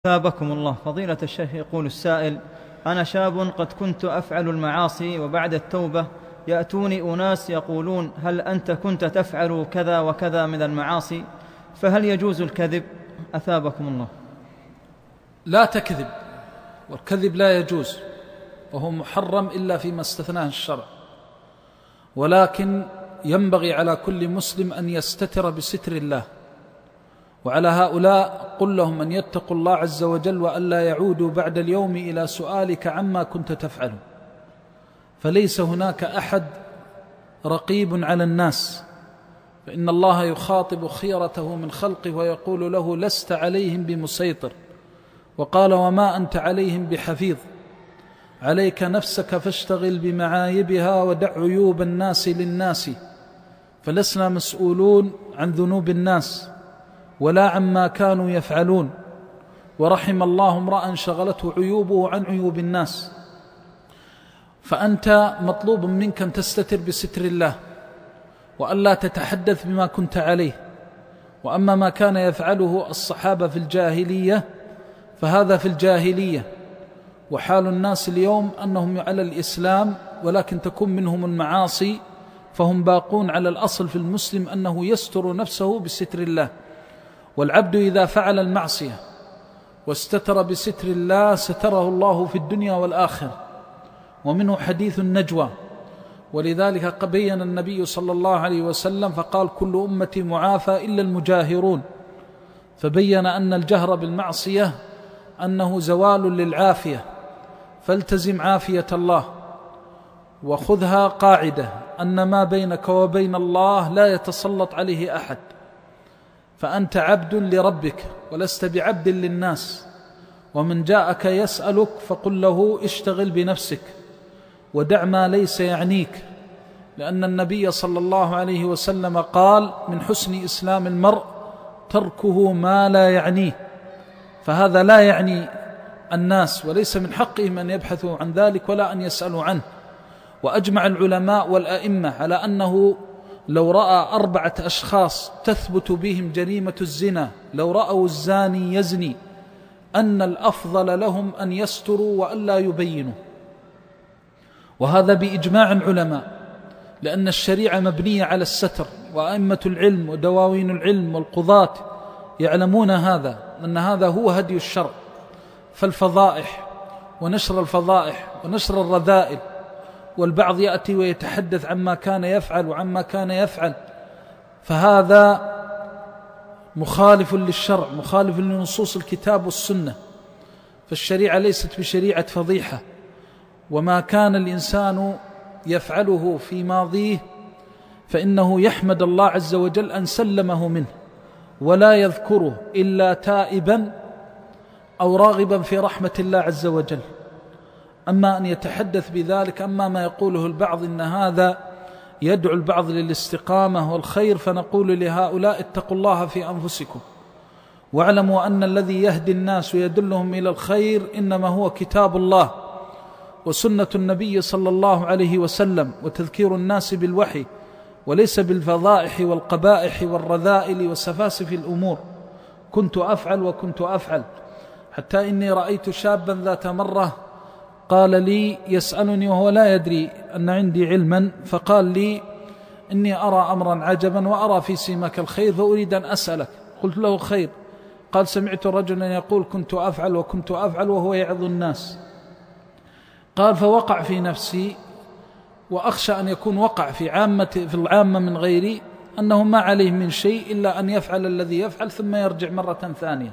أثابكم الله. فضيلة الشيخ، يقول السائل: أنا شاب قد كنت أفعل المعاصي، وبعد التوبة يأتوني أناس يقولون: هل أنت كنت تفعل كذا وكذا من المعاصي؟ فهل يجوز الكذب؟ أثابكم الله. لا تكذب، والكذب لا يجوز، وهو محرم إلا فيما استثناه الشرع، ولكن ينبغي على كل مسلم أن يستتر بستر الله. وعلى هؤلاء قل لهم أن يتقوا الله عز وجل وألا يعودوا بعد اليوم إلى سؤالك عما كنت تفعل، فليس هناك أحد رقيب على الناس، فإن الله يخاطب خيرته من خلقه ويقول له: لست عليهم بمسيطر. وقال: وما أنت عليهم بحفيظ، عليك نفسك فاشتغل بمعايبها ودع عيوب الناس للناس، فلسنا مسؤولون عن ذنوب الناس ولا عما كانوا يفعلون. ورحم الله امرأ شغلته عيوبه عن عيوب الناس. فأنت مطلوب منك أن تستتر بستر الله وألا تتحدث بما كنت عليه. وأما ما كان يفعله الصحابة في الجاهلية فهذا في الجاهلية، وحال الناس اليوم أنهم على الإسلام ولكن تكون منهم المعاصي، فهم باقون على الأصل في المسلم أنه يستر نفسه بستر الله. والعبد إذا فعل المعصية واستتر بستر الله ستره الله في الدنيا والآخرة. ومنه حديث النجوى، ولذلك بين النبي صلى الله عليه وسلم فقال: كل أمتي معافى إلا المجاهرون، فبين أن الجهر بالمعصية أنه زوال للعافية، فالتزم عافية الله، وخذها قاعدة أن ما بينك وبين الله لا يتسلط عليه أحد، فأنت عبد لربك ولست بعبد للناس. ومن جاءك يسألك فقل له: اشتغل بنفسك ودع ما ليس يعنيك، لأن النبي صلى الله عليه وسلم قال: من حسن إسلام المرء تركه ما لا يعنيه. فهذا لا يعني الناس، وليس من حقهم أن يبحثوا عن ذلك ولا أن يسألوا عنه. وأجمع العلماء والأئمة على أنه لو رأى 4 أشخاص تثبت بهم جريمة الزنا، لو رأوا الزاني يزني، أن الأفضل لهم أن يستروا وألا يبينوا. وهذا بإجماع العلماء، لأن الشريعة مبنية على الستر، وأئمة العلم ودواوين العلم والقضاة يعلمون هذا، أن هذا هو هدي الشرع. فالفضائح ونشر الفضائح ونشر الرذائل، والبعض يأتي ويتحدث عما كان يفعل وعما كان يفعل، فهذا مخالف للشرع، مخالف لنصوص الكتاب والسنة. فالشريعة ليست بشريعة فضيحة، وما كان الإنسان يفعله في ماضيه فإنه يحمد الله عز وجل أن سلمه منه، ولا يذكره إلا تائبا أو راغبا في رحمة الله عز وجل. أما أن يتحدث بذلك، أما ما يقوله البعض إن هذا يدعو البعض للاستقامة والخير، فنقول لهؤلاء: اتقوا الله في أنفسكم، واعلموا أن الذي يهدي الناس ويدلهم إلى الخير إنما هو كتاب الله وسنة النبي صلى الله عليه وسلم، وتذكير الناس بالوحي، وليس بالفضائح والقبائح والرذائل وسفاسف الأمور. كنت أفعل وكنت أفعل، حتى إني رأيت شابا ذات مرة قال لي، يسألني وهو لا يدري أن عندي علما، فقال لي: إني أرى أمرا عجبا وأرى في سيمك الخير فأريد أن أسألك. قلت له: خير. قال: سمعت رجلا يقول كنت أفعل وكنت أفعل وهو يعظ الناس. قال: فوقع في نفسي، وأخشى أن يكون وقع في العامة من غيري، أنه ما عليه من شيء إلا أن يفعل الذي يفعل ثم يرجع مرة ثانية.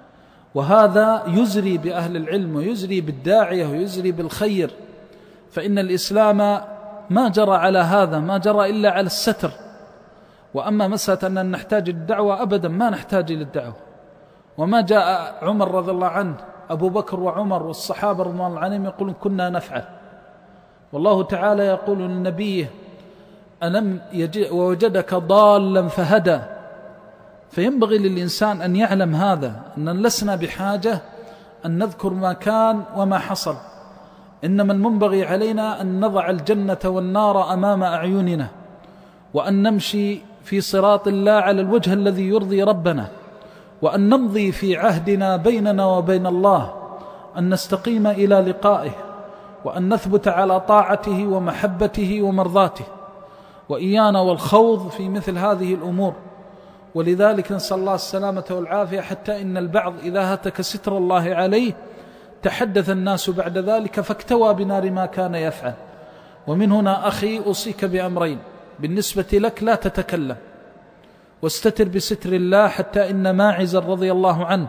وهذا يزري بأهل العلم ويزري بالداعية ويزري بالخير، فإن الإسلام ما جرى على هذا، ما جرى إلا على الستر. وأما مسألة أن نحتاج للدعوة، أبدا ما نحتاج للدعوة. وما جاء عمر رضي الله عنه، أبو بكر وعمر والصحابة رضي الله عنهم يقولون كنا نفعل، والله تعالى يقول للنبي: ألم ووجدك ضالا فهدى. فينبغي للإنسان أن يعلم هذا، أن لسنا بحاجة أن نذكر ما كان وما حصل، إنما المنبغي علينا أن نضع الجنة والنار أمام أعيننا، وأن نمشي في صراط الله على الوجه الذي يرضي ربنا، وأن نمضي في عهدنا بيننا وبين الله أن نستقيم إلى لقائه، وأن نثبت على طاعته ومحبته ومرضاته، وإيانا والخوض في مثل هذه الأمور. ولذلك نسأل الله السلامة والعافية، حتى إن البعض إذا هتك ستر الله عليه تحدث الناس بعد ذلك فاكتوى بنار ما كان يفعل. ومن هنا أخي أوصيك بأمرين: بالنسبة لك لا تتكلم، واستتر بستر الله، حتى إن ماعز رضي الله عنه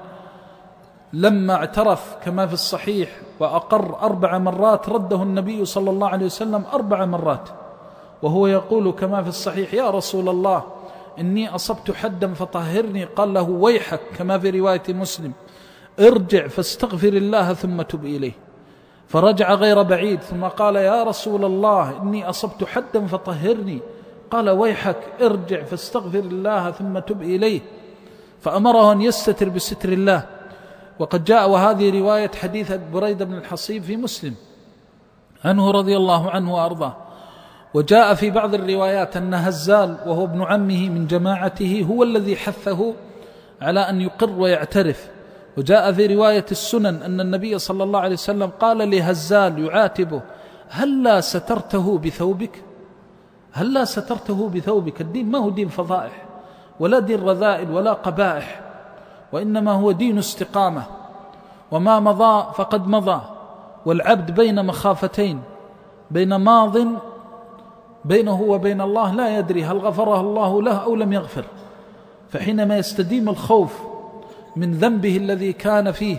لما اعترف كما في الصحيح وأقر 4 مرات رده النبي صلى الله عليه وسلم 4 مرات، وهو يقول كما في الصحيح: يا رسول الله إني أصبت حدا فطهرني. قال له: ويحك، كما في رواية مسلم: ارجع فاستغفر الله ثم تب إليه. فرجع غير بعيد ثم قال: يا رسول الله إني أصبت حدا فطهرني. قال: ويحك، ارجع فاستغفر الله ثم تب إليه. فأمره أن يستتر بستر الله. وقد جاء، وهذه رواية حديث بريدة بن الحصيب في مسلم عنه رضي الله عنه وأرضاه. وجاء في بعض الروايات أن هزال وهو ابن عمه من جماعته هو الذي حثه على أن يقر ويعترف. وجاء في رواية السنن أن النبي صلى الله عليه وسلم قال لهزال يعاتبه: هلا سترته بثوبك؟ هلا سترته بثوبك؟ الدين ما هو دين فضائح ولا دين رذائل ولا قبائح، وإنما هو دين استقامة. وما مضى فقد مضى، والعبد بين مخافتين، بين ماض بينه وبين الله لا يدري هل غفره الله له أو لم يغفر. فحينما يستديم الخوف من ذنبه الذي كان فيه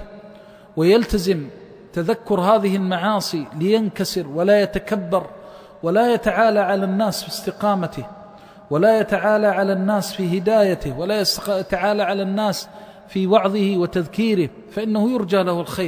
ويلتزم تذكر هذه المعاصي لينكسر ولا يتكبر ولا يتعالى على الناس في استقامته، ولا يتعالى على الناس في هدايته، ولا يتعالى على الناس في وعظه وتذكيره، فإنه يرجى له الخير.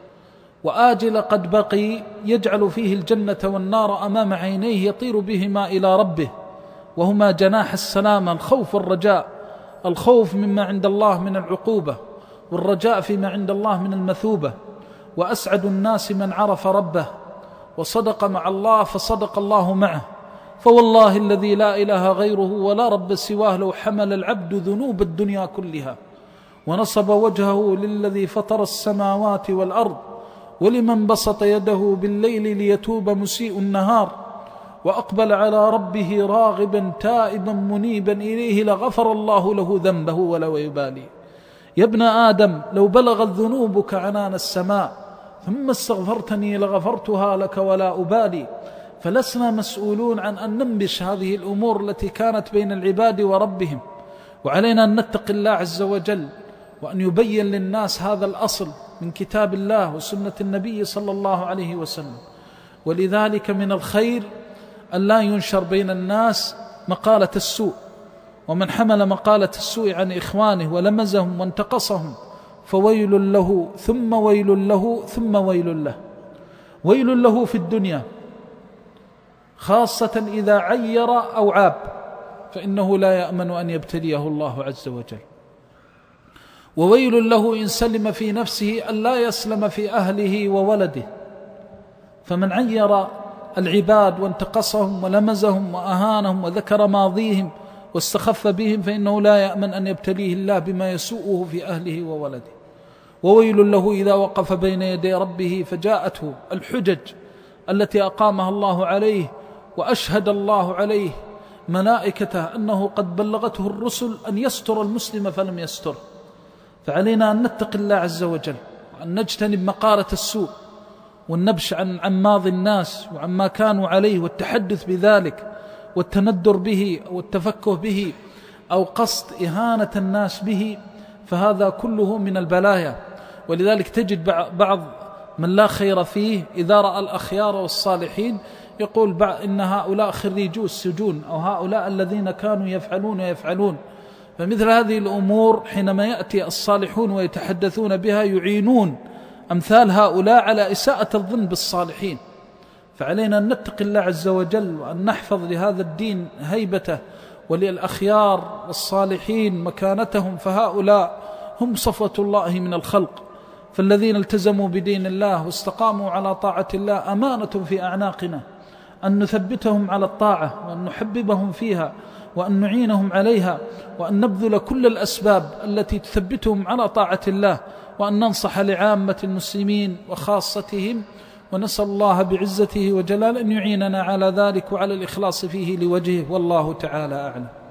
وآجل قد بقي يجعل فيه الجنة والنار أمام عينيه يطير بهما إلى ربه، وهما جناح السلامة: الخوف والرجاء. الخوف مما عند الله من العقوبة، والرجاء فيما عند الله من المثوبة. وأسعد الناس من عرف ربه وصدق مع الله فصدق الله معه. فوالله الذي لا إله غيره ولا رب سواه لو حمل العبد ذنوب الدنيا كلها ونصب وجهه للذي فطر السماوات والأرض، ولمن بسط يده بالليل ليتوب مسيء النهار، وأقبل على ربه راغبا تائبا منيبا إليه، لغفر الله له ذنبه ولو يبالي. يا ابن آدم لو بلغت ذنوبك عنان السماء ثم استغفرتني لغفرتها لك ولا أبالي. فلسنا مسؤولون عن أن ننبش هذه الأمور التي كانت بين العباد وربهم، وعلينا أن نتقي الله عز وجل، وأن يبين للناس هذا الأصل من كتاب الله وسنة النبي صلى الله عليه وسلم. ولذلك من الخير أن لا ينشر بين الناس مقالة السوء، ومن حمل مقالة السوء عن إخوانه ولمزهم وانتقصهم فويل له ثم ويل له ثم ويل له. ويل له في الدنيا خاصة إذا عير أو عاب، فإنه لا يأمن أن يبتليه الله عز وجل. وويل له إن سلم في نفسه أن لا يسلم في أهله وولده. فمن عير العباد وانتقصهم ولمزهم وأهانهم وذكر ماضيهم واستخف بهم فإنه لا يأمن أن يبتليه الله بما يسوءه في أهله وولده. وويل له إذا وقف بين يدي ربه فجاءته الحجج التي أقامها الله عليه وأشهد الله عليه ملائكته أنه قد بلغته الرسل أن يستر المسلم فلم يستر. فعلينا أن نتقي الله عز وجل، وأن نجتنب مقالة السوء والنبش عن ماضي الناس وعما كانوا عليه والتحدث بذلك والتندر به والتفكه به أو قصد إهانة الناس به، فهذا كله من البلايا. ولذلك تجد بعض من لا خير فيه إذا رأى الأخيار والصالحين يقول إن هؤلاء خريجو السجون، أو هؤلاء الذين كانوا يفعلون. فمثل هذه الأمور حينما يأتي الصالحون ويتحدثون بها يعينون أمثال هؤلاء على إساءة الظن بالصالحين. فعلينا أن نتقي الله عز وجل، وأن نحفظ لهذا الدين هيبته، وللأخيار والصالحين مكانتهم، فهؤلاء هم صفوة الله من الخلق. فالذين التزموا بدين الله واستقاموا على طاعة الله أمانة في أعناقنا أن نثبتهم على الطاعة وأن نحببهم فيها وأن نعينهم عليها، وأن نبذل كل الأسباب التي تثبتهم على طاعة الله، وأن ننصح لعامة المسلمين وخاصتهم، ونسأل الله بعزته وجلاله أن يعيننا على ذلك وعلى الإخلاص فيه لوجهه، والله تعالى أعلم.